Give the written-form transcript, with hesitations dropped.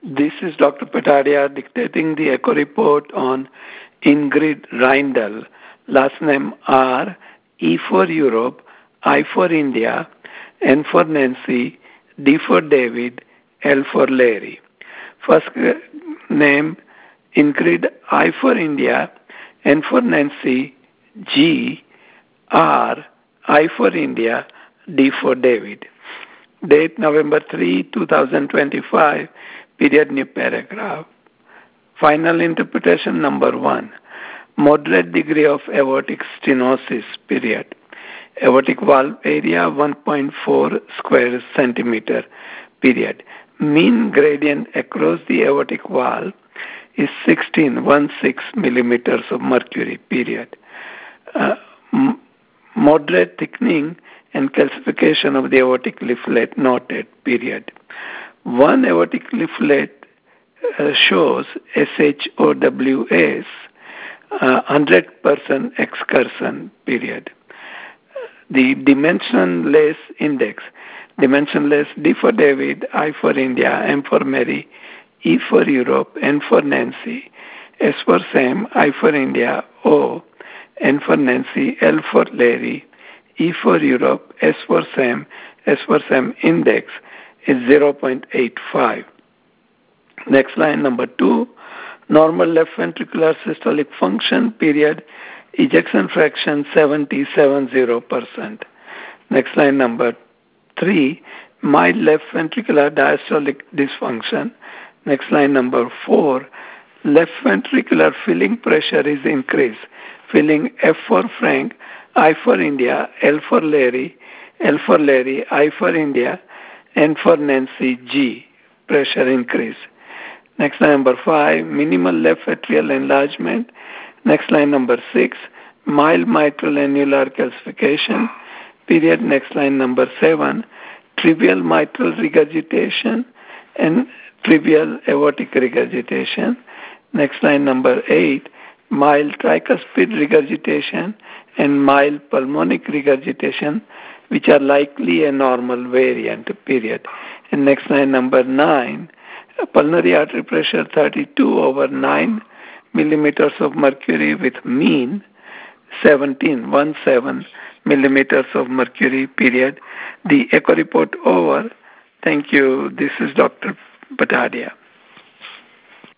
This is Dr. Patadia dictating the echo report on Ingrid Reindl, last name R, E for Europe, I for India, N for Nancy, D for David, L for Larry. First name Ingrid, I for India, N for Nancy, G, R, I for India, D for David. Date November 3, 2025, period new paragraph. Final interpretation number 1. Moderate degree of aortic stenosis, period. Aortic valve area 1.4 square centimeter, period. Mean gradient across the aortic valve is 16 millimeters of mercury, period. Moderate thickening and calcification of the aortic leaflet noted, period. One aortic leaflet shows SHOWS 100% excursion, period. The dimensionless index, dimensionless D for David, I for India, M for Mary, E for Europe, N for Nancy, S for Sam, I for India, O, N for Nancy, L for Larry, E for Europe, S for Sam index is 0.85. Next line, number 2, normal left ventricular systolic function, period, ejection fraction 70%. Next line, number 3, mild left ventricular diastolic dysfunction. Next line, number 4, left ventricular filling pressure is increased. Filling F for Frank, I for India, L for Larry, I for India, N for Nancy, G, pressure increase. Next line number 5, minimal left atrial enlargement. Next line number 6, mild mitral annular calcification, period. Next line number 7, trivial mitral regurgitation and trivial aortic regurgitation. Next line number 8, mild tricuspid regurgitation and mild pulmonic regurgitation, which are likely a normal variant, period. And next line number 9, pulmonary artery pressure 32/9 millimeters of mercury with mean 17 millimeters of mercury, period. The echo report over. Thank you. This is Dr. Patadia.